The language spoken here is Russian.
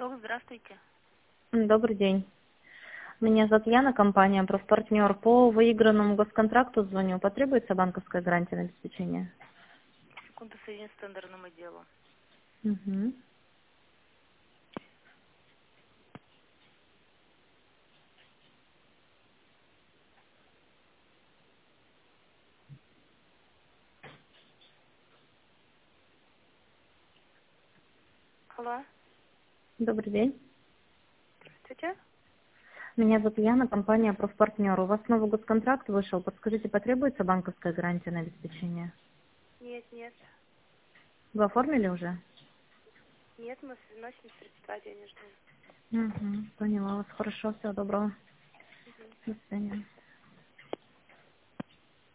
Восток, здравствуйте. Добрый день. Меня зовут Яна, компания «Профпартнер». По выигранному госконтракту звоню. Потребуется банковская гарантия на обеспечение? Секунду, соединю с тендерным отделом. Угу. Алло, Добрый день. здравствуйте. Меня зовут Яна, компания «Профпартнер». У вас новый госконтракт вышел. Подскажите, потребуется банковская гарантия на обеспечение? Нет, нет. Вы оформили уже? Нет, мы вносим средства денежные. Угу. Поняла вас. Хорошо. Всего доброго. До свидания.